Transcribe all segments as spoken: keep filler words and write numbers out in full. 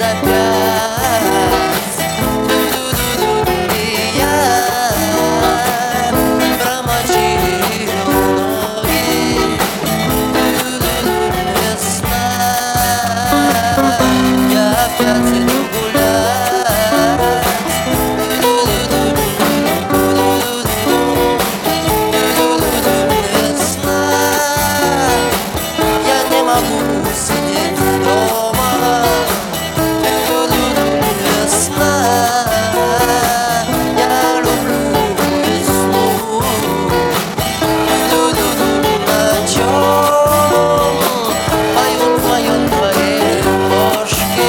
опять. И я промочил ноги. Весна, я опять иду гулять. Весна, я не могу сидеть дома. Весна, я люблю весну. О чем поют, поют твои ложки?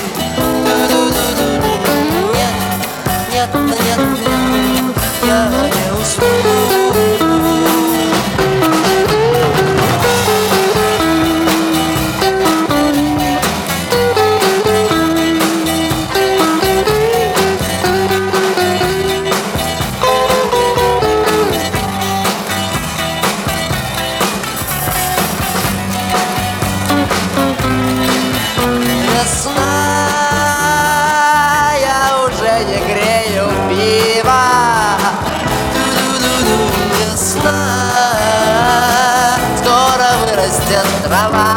Нет, нет, нет, я не усну. Весна, я уже не грею пиво. Весна, скоро вырастет трава.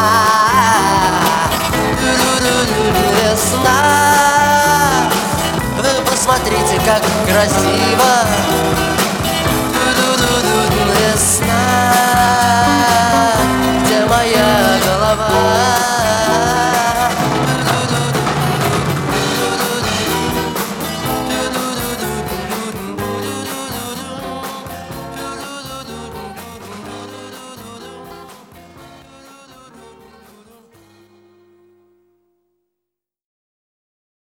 Весна, вы посмотрите, как красиво.